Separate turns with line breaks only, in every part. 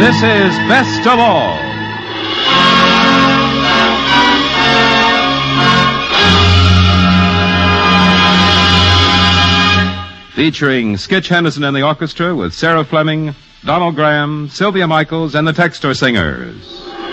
This is Best of All. Featuring Skitch Henderson and the orchestra with Sarah Fleming, Donald Graham, Sylvia Michaels, and the Textor Singers.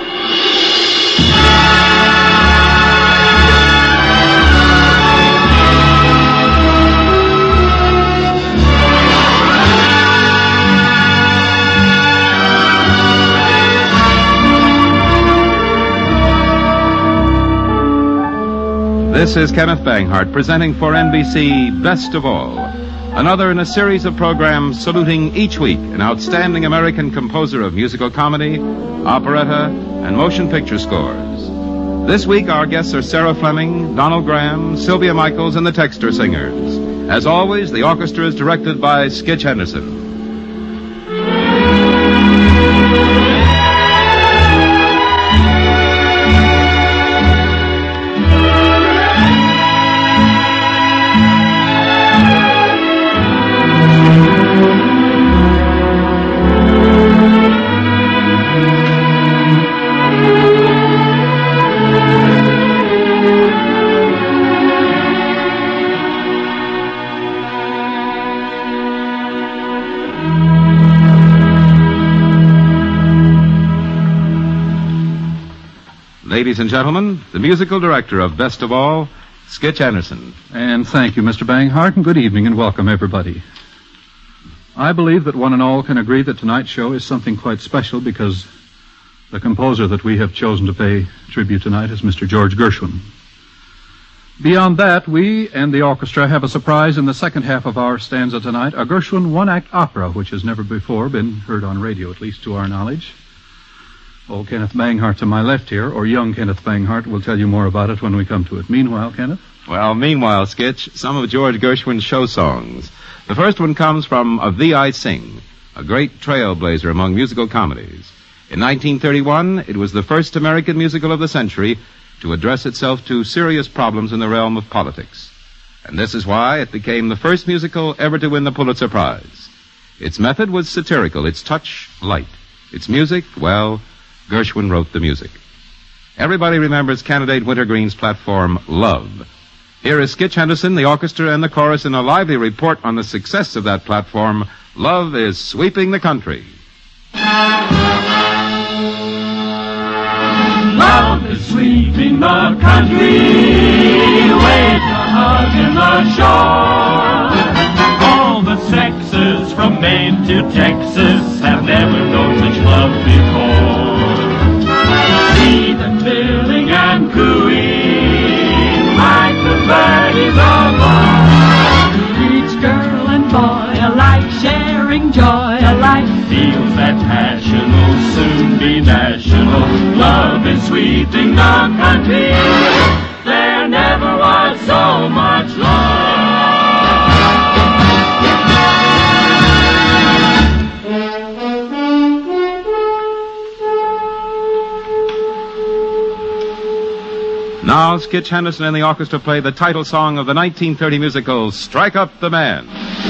This is Kenneth Banghart presenting for NBC Best of All, another in a series of programs saluting each week an outstanding American composer of musical comedy, operetta, and motion picture scores. This week our guests are Sarah Fleming, Donald Graham, Sylvia Michaels, and the Textor Singers. As always, the orchestra is directed by Skitch Henderson. Ladies and gentlemen, the musical director of Best of All, Skitch Henderson.
And thank you, Mr. Banghart, and good evening and welcome, everybody. I believe that one and all can agree that tonight's show is something quite special because the composer that we have chosen to pay tribute tonight is Mr. George Gershwin. Beyond that, we and the orchestra have a surprise in the second half of our stanza tonight, a Gershwin one-act opera, which has never before been heard on radio, at least to our knowledge. Old Kenneth Banghart to my left here, or young Kenneth Banghart, will tell you more about it when we come to it. Meanwhile, Kenneth?
Well, meanwhile, Skitch, some of George Gershwin's show songs. The first one comes from Of Thee I Sing, a great trailblazer among musical comedies. In 1931, it was the first American musical of the century to address itself to serious problems in the realm of politics. And this is why it became the first musical ever to win the Pulitzer Prize. Its method was satirical, its touch light. Its music, well, Gershwin wrote the music. Everybody remembers candidate Wintergreen's platform, Love. Here is Skitch Henderson, the orchestra, and the chorus in a lively report on the success of that platform. Love is sweeping the country.
Love is sweeping the country with a hug in the shore. All the sexes from Maine to Texas have never known such love before. See them billing and cooing like the birdies above. Each girl and boy alike sharing joy alike feels that passion will soon be national. Love is sweeping the country. There never was so much love.
Now, Skitch Henderson and the orchestra play the title song of the 1930 musical, Strike Up the Man.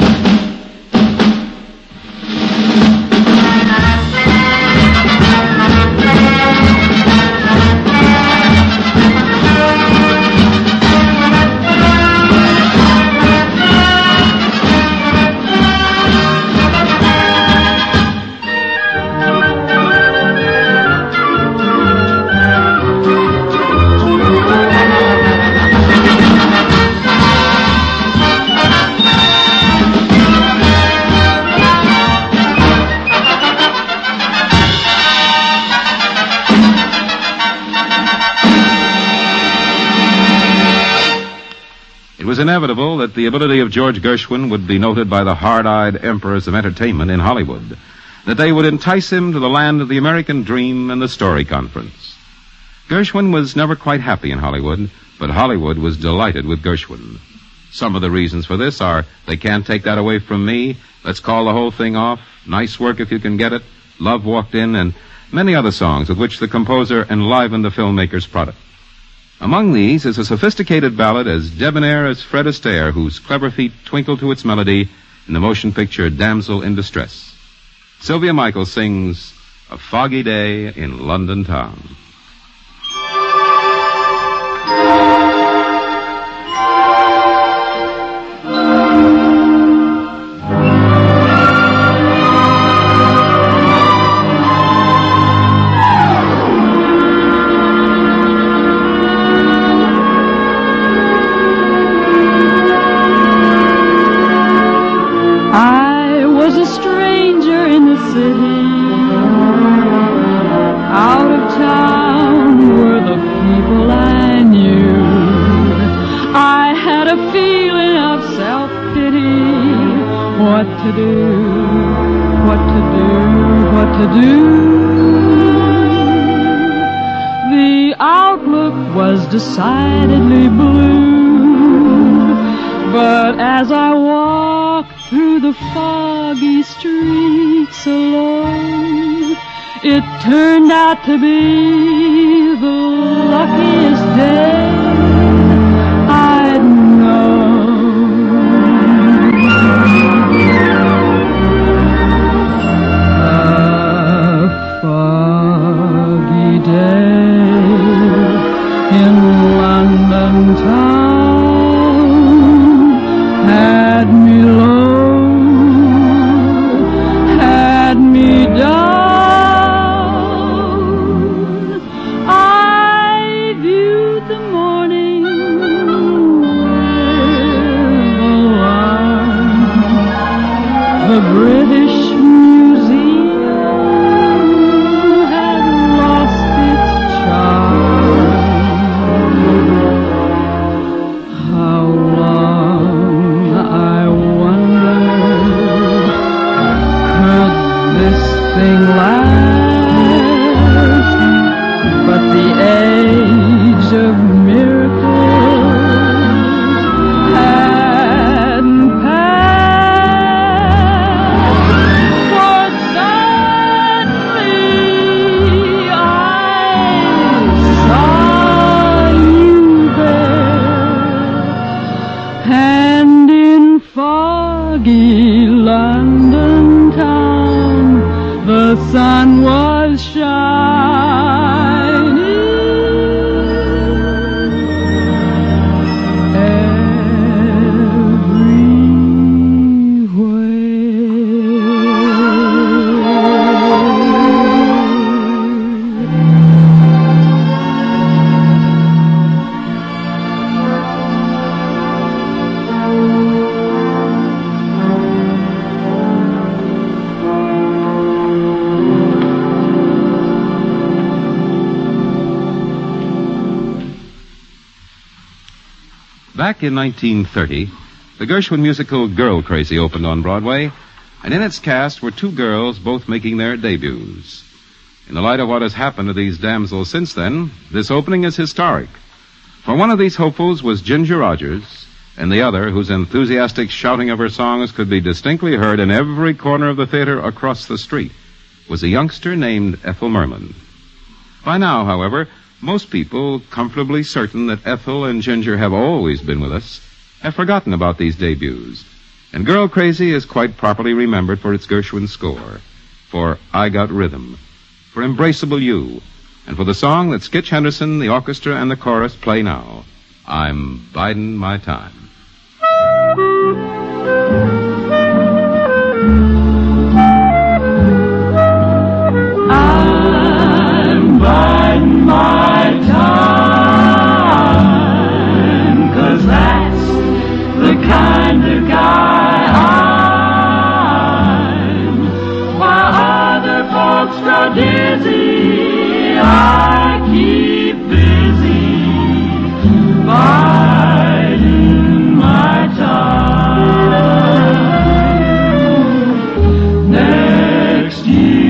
It was inevitable that the ability of George Gershwin would be noted by the hard-eyed emperors of entertainment in Hollywood, that they would entice him to the land of the American dream and the story conference. Gershwin was never quite happy in Hollywood, but Hollywood was delighted with Gershwin. Some of the reasons for this are, They Can't Take That Away From Me, Let's Call the Whole Thing Off, Nice Work If You Can Get It, Love Walked In, and many other songs with which the composer enlivened the filmmaker's product. Among these is a sophisticated ballad as debonair as Fred Astaire, whose clever feet twinkle to its melody in the motion picture Damsel in Distress. Sylvia Michaels sings A foggy day in London town.
I was a stranger in the city. Out of town were the people I knew. I had a feeling of self-pity. What to do, what to do, what to do. The outlook was decidedly blue. But as I walked through the foggy streets alone, it turned out to be the luckiest day I'd known. A foggy day in London town had me low, had me down. The British Museum had lost its charm. How long, I wondered, could this thing last? But the age of miracles hadn't passed. London town, the sun was shining
Back in 1930, the Gershwin musical Girl Crazy opened on Broadway, and in its cast were two girls both making their debuts. In the light of what has happened to these damsels since then, this opening is historic. For one of these hopefuls was Ginger Rogers, and the other, whose enthusiastic shouting of her songs could be distinctly heard in every corner of the theater across the street, was a youngster named Ethel Merman. By now, however, most people, comfortably certain that Ethel and Ginger have always been with us, have forgotten about these debuts. And Girl Crazy is quite properly remembered for its Gershwin score, for I Got Rhythm, for Embraceable You, and for the song that Skitch Henderson, the orchestra, and the chorus play now, I'm Bidin' My Time.
I'm biding my time, 'cause that's the kind of guy I'm. While other folks grow dizzy, I keep busy biding my time. Next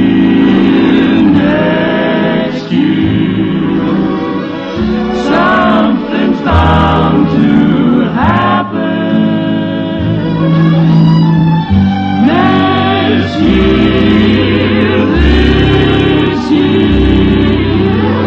year, something's bound to happen. Next year, this year,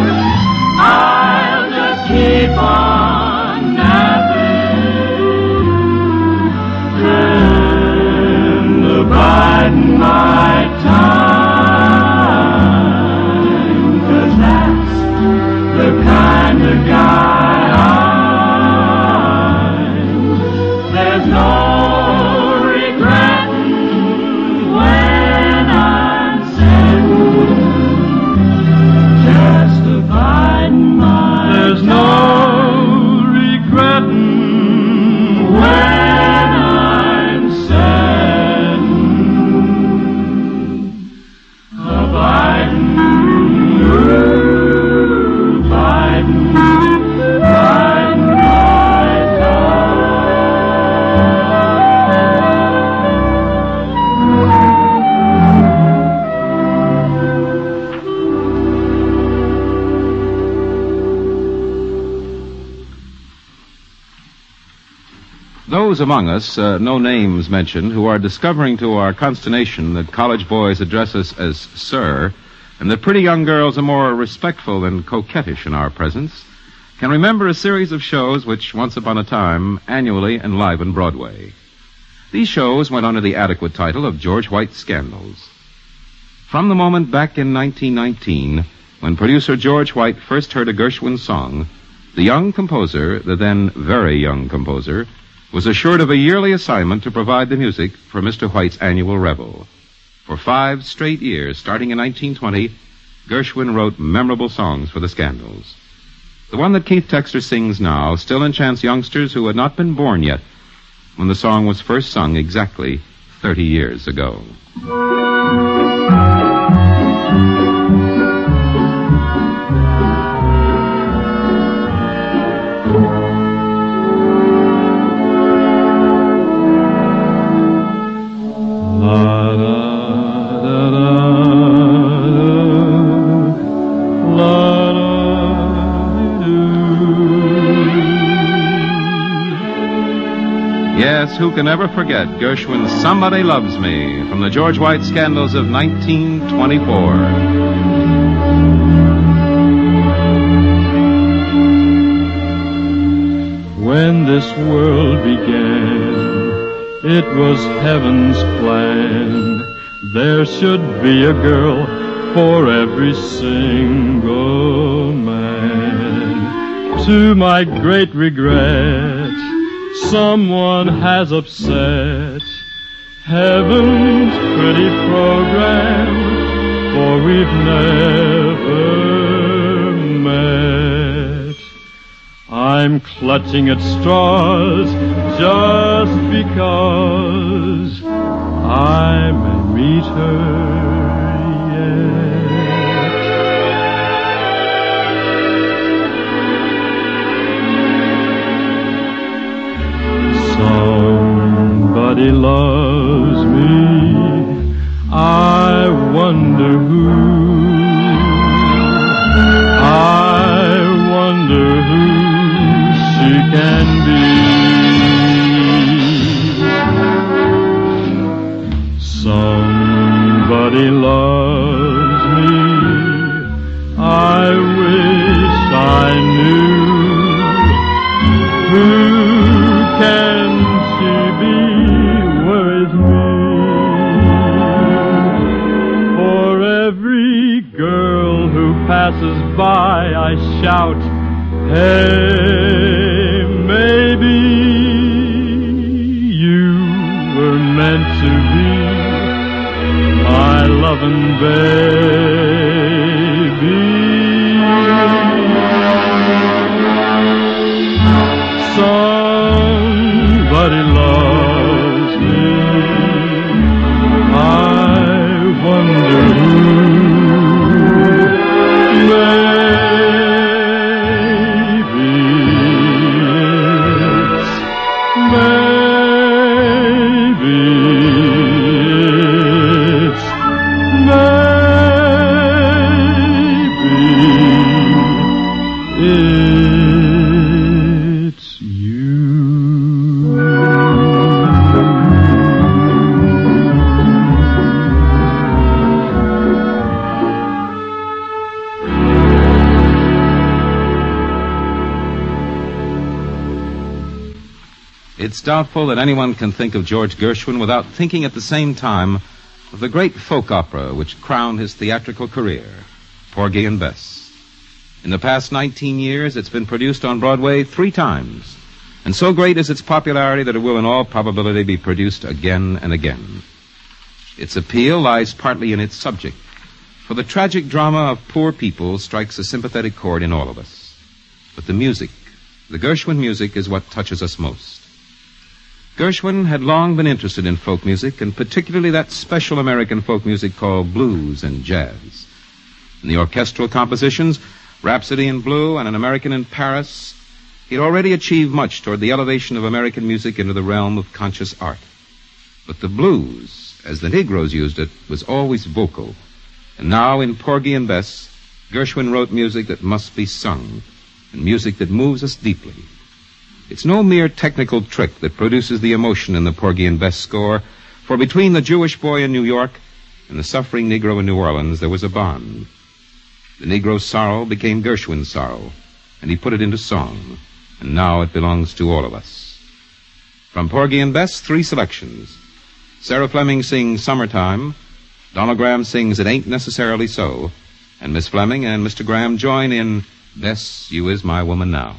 those among us, no names mentioned, who are discovering to our consternation that college boys address us as sir, and that pretty young girls are more respectful and coquettish in our presence, can remember a series of shows which, once upon a time, annually enlivened Broadway. These shows went under the adequate title of George White's Scandals. From the moment back in 1919, when producer George White first heard a Gershwin song, the young composer, the then very young composer, was assured of a yearly assignment to provide the music for Mr. White's annual revel. For 5 straight years, starting in 1920, Gershwin wrote memorable songs for the Scandals. The one that Keith Texter sings now still enchants youngsters who had not been born yet when the song was first sung exactly 30 years ago. Yes, who can ever forget Gershwin's Somebody Loves Me from the George White Scandals of 1924.
When this world began, it was heaven's plan. There should be a girl for every single man. To my great regret, someone has upset heaven's pretty program, for we've never met. I'm clutching at straws just because I may meet her Somebody loves me, I wonder who. I wonder who she can be. Somebody loves me, I wish I knew. Who can she be? Where is me? For every girl who passes by, I shout, hey, maybe you were meant to be my loving baby. Somebody loves me, I wonder who. It's you.
It's doubtful that anyone can think of George Gershwin without thinking at the same time of the great folk opera which crowned his theatrical career, Porgy and Bess. In the past 19 years, it's been produced on Broadway 3 times, and so great is its popularity that it will in all probability be produced again and again. Its appeal lies partly in its subject, for the tragic drama of poor people strikes a sympathetic chord in all of us. But the music, the Gershwin music, is what touches us most. Gershwin had long been interested in folk music, and particularly that special American folk music called blues and jazz. In the orchestral compositions, Rhapsody in Blue and An American in Paris, he'd already achieved much toward the elevation of American music into the realm of conscious art. But the blues, as the Negroes used it, was always vocal. And now in Porgy and Bess, Gershwin wrote music that must be sung, and music that moves us deeply. It's no mere technical trick that produces the emotion in the Porgy and Bess score, for between the Jewish boy in New York and the suffering Negro in New Orleans, there was a bond. The Negro's sorrow became Gershwin's sorrow, and he put it into song, and now it belongs to all of us. From Porgy and Bess, 3 selections. Sarah Fleming sings Summertime, Donald Graham sings It Ain't Necessarily So, and Miss Fleming and Mr. Graham join in Bess, You Is My Woman Now.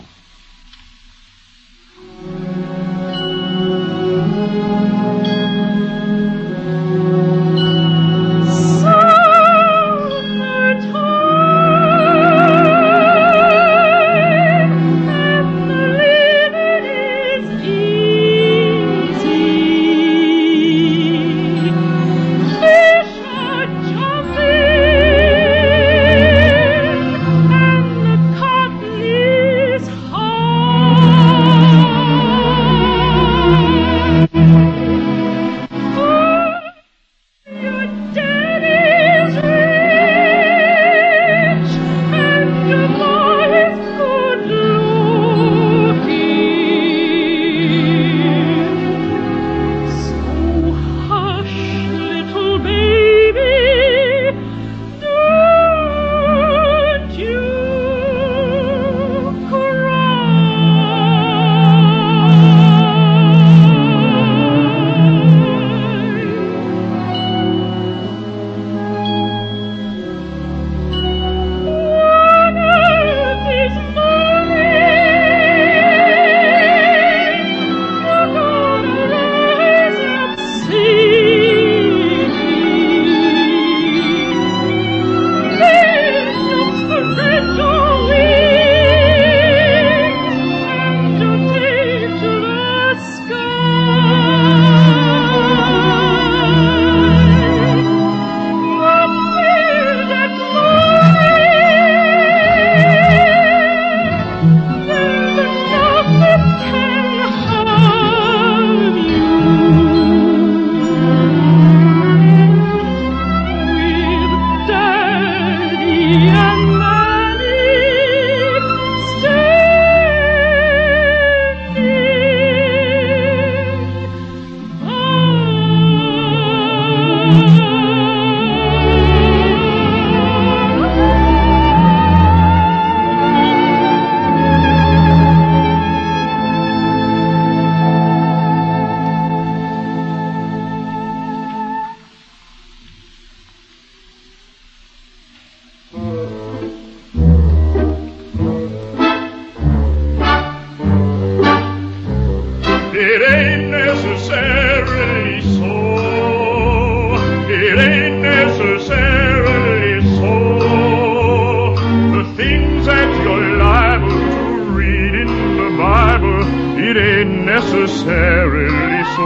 necessarily so.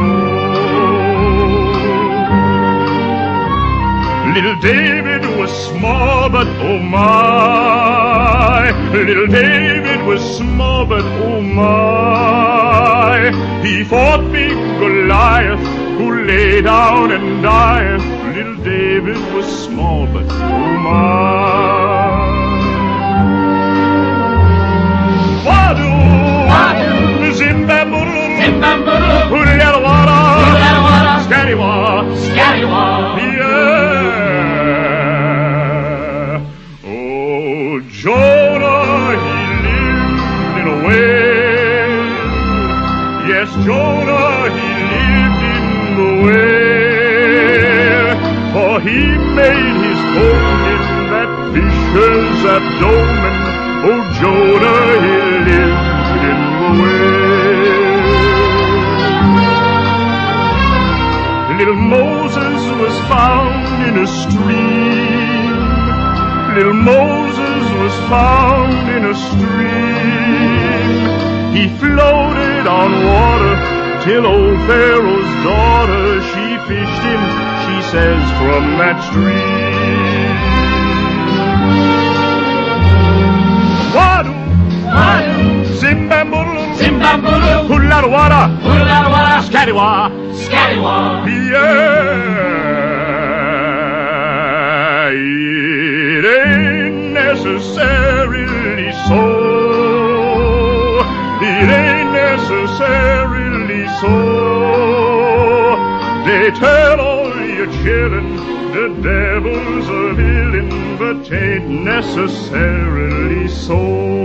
Little David was small, but oh my. Little David was small, but oh my. He fought big Goliath, who lay down and died. Little David was small, but oh my. Wadu, wadu, Zimbabwe,
Zimbabwe,
Hoolalawada,
Hoolalawada,
Scattywa,
Scattywa.
Yeah. Oh, Jonah, he lived in a well. Yes, Jonah, he lived in the well. For he made his home in that fish's abdomen. Oh, Jonah, he lived in the well. Little Moses was found in a stream. Little Moses was found in a stream. He floated on water till old Pharaoh's daughter, she fished him, she says, from that stream. Wadu,
Wadu,
Zimbabwe,
Zimbabwe,
Hoolalawada,
Hoolalawada,
Scattywa,
Scattywa.
yeah, it ain't necessarily so. It ain't necessarily necessarily so. They tell all your children the devil's a villain, but 'tain't necessarily so.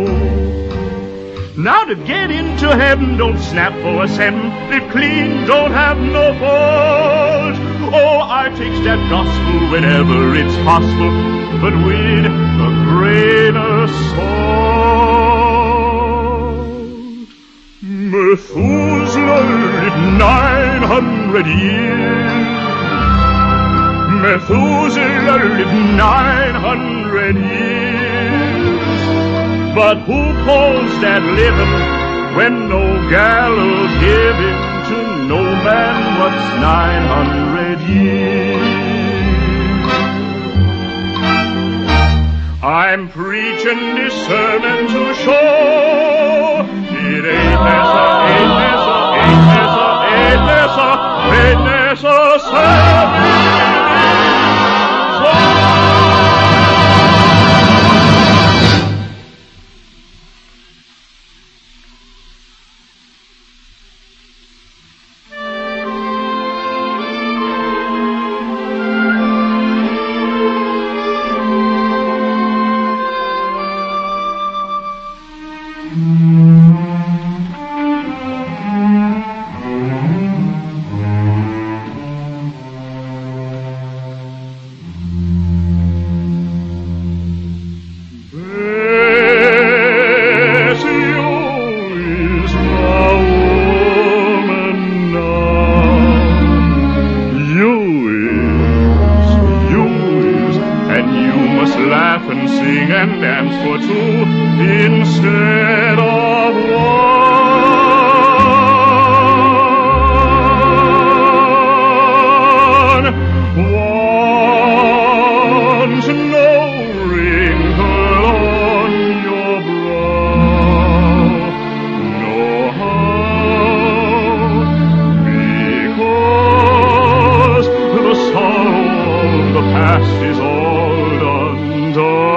Now to get into heaven, don't snap for a cent. Live clean, don't have no fault. Oh, I takes that gospel whenever it's possible, but with a grain of salt. Methuselah lived 900 years. Methuselah lived 900 years. But who calls that living when no gal'll give it to no man what's 900 years? I'm preaching this sermon to show it ain't necessary. And dance for two instead of one. Want no wrinkle on your brow, no how, because the sorrow of the past is all undone.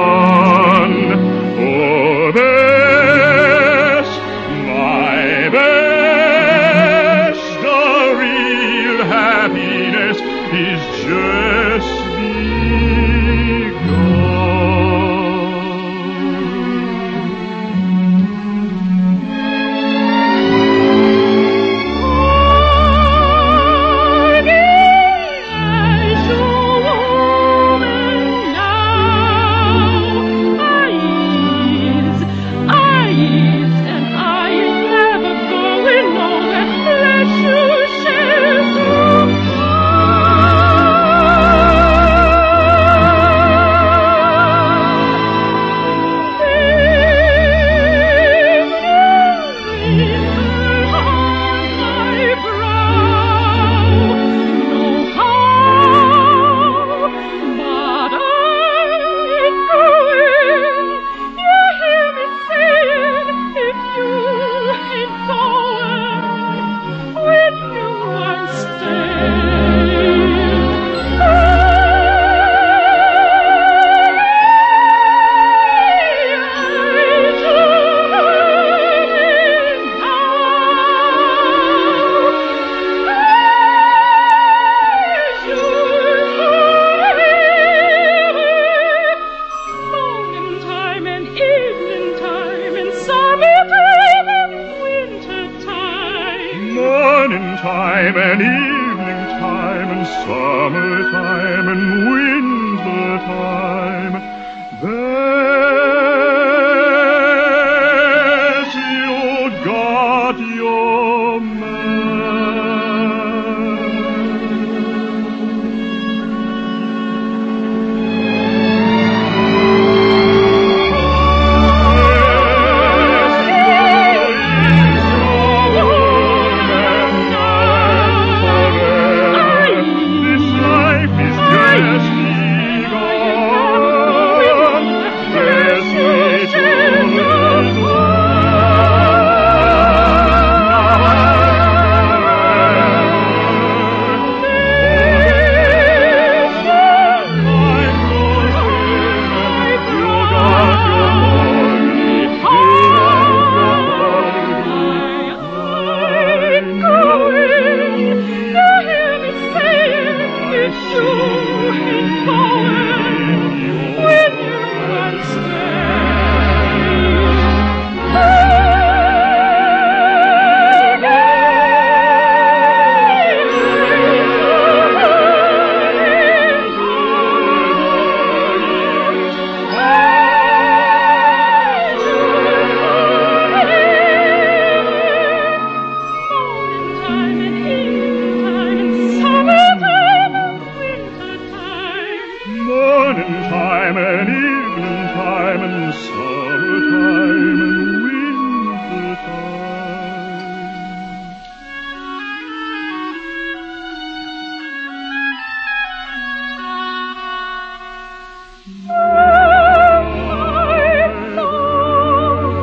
Time and evening time and summertime and winter time.